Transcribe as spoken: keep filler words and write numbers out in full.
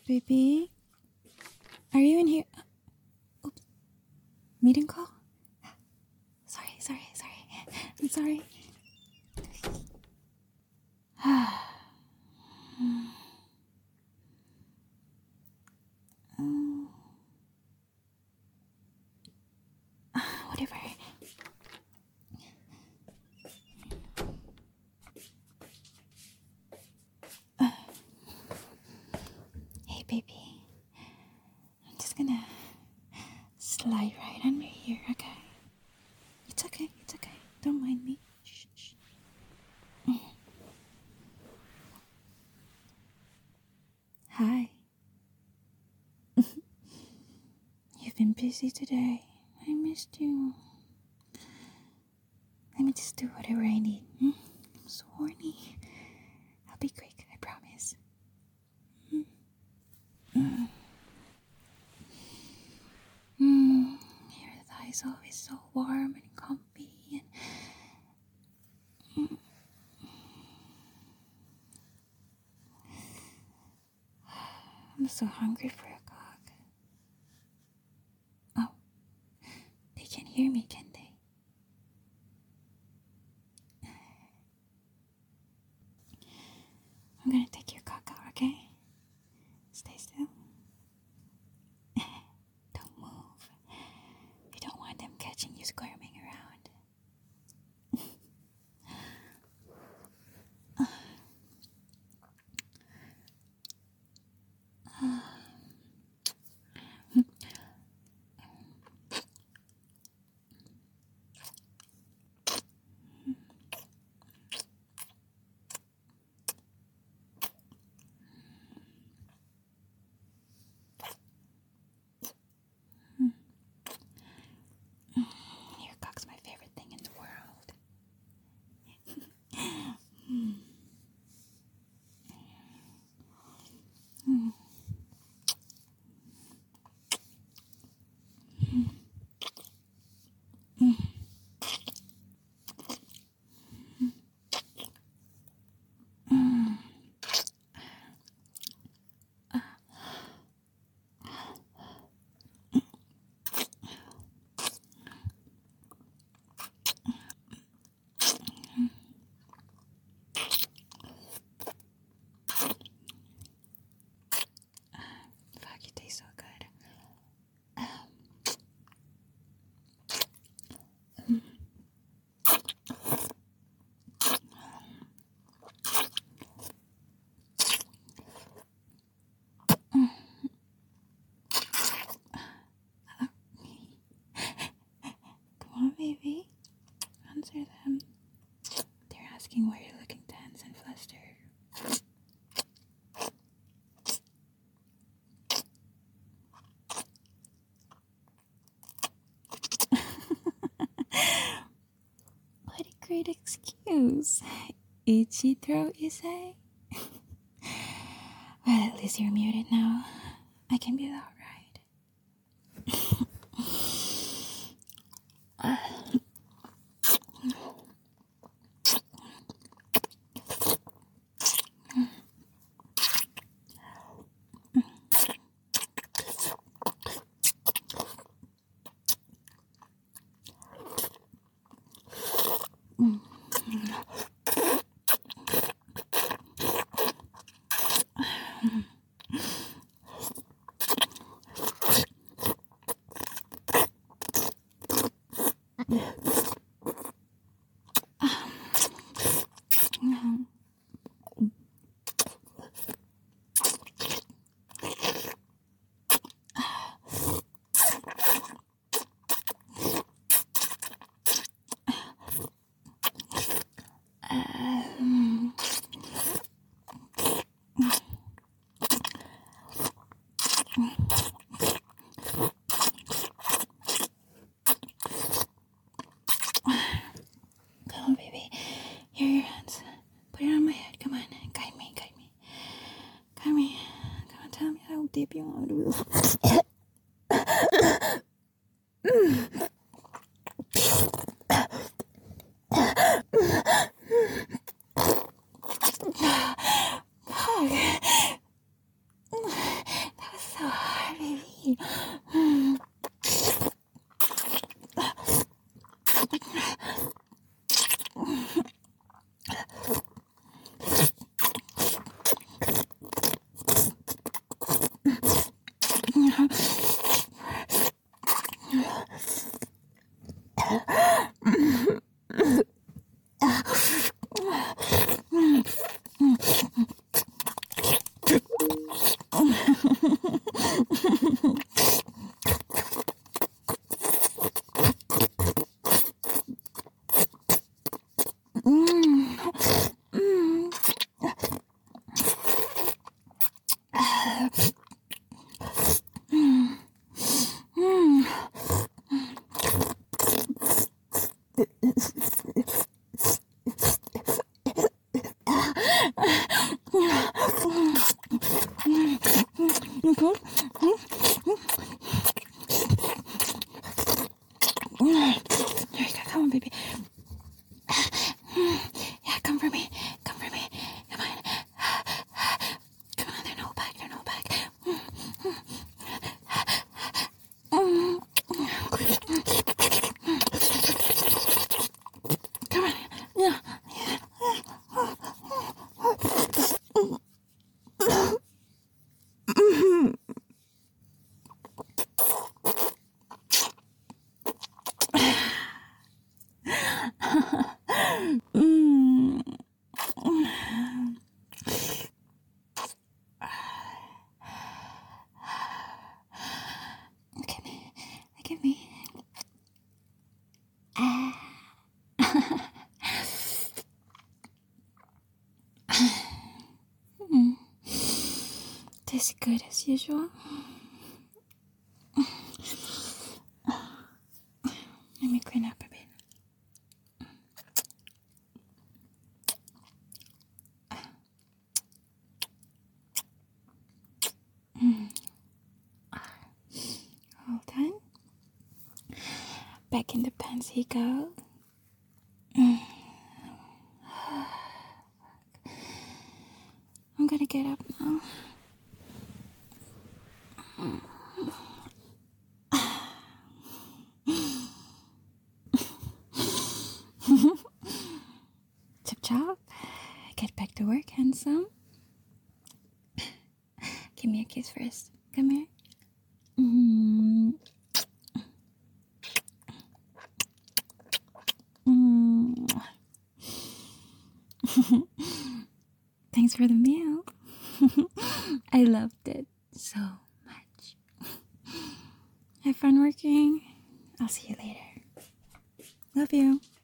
baby. Are you in here? Oops. Meeting call? Sorry, sorry, sorry. I'm sorry. um, whatever. Uh, hey, baby. I'm just gonna slide right under here, okay? It's okay, it's okay. Don't mind me. Shh, shh. Hi. You've been busy today. I missed you. Let me just do whatever I need. Hmm? I'm so horny. I'll be quick, I promise. Mm. Mm. Mm. Your thighs always so warm and comfy. And mm. I'm so hungry for a cock. Oh, they can't hear me, can they? I'm gonna take your cock out, okay? Stay still. Don't move. You don't want them catching you squirming around. Your cock's my favorite thing in the world. Mm. Mm. Mm. Mm. Fuck, you taste so good. Mm. Mm. Come on, baby. Answer them. They're asking why you're looking tense and flustered. What a great excuse. Itchy throat, you say? Well, at least you're muted now. I can be loud, right? Um, Come on, baby. Here are your hands. Put it on my head. Come on. Guide me. Guide me. Guide me. Come on. Tell me how deep you want me to There you go. Come on, baby. Yeah, come for me. Come for me. Come on. Come on, they're no back. They're no back. Come on. Yeah. Mm. Look at me. Look at me. Ah. mm. Tastes good as usual. Let me clean up a bit. Mm. All done. Back in the pants he go. Mm. I'm gonna get up now. Chop chop. Get back to work, handsome. Give me a kiss first. Come here. Mm. Mm. Thanks for the meal. I loved it so much. Have fun working. I'll see you later. Love you.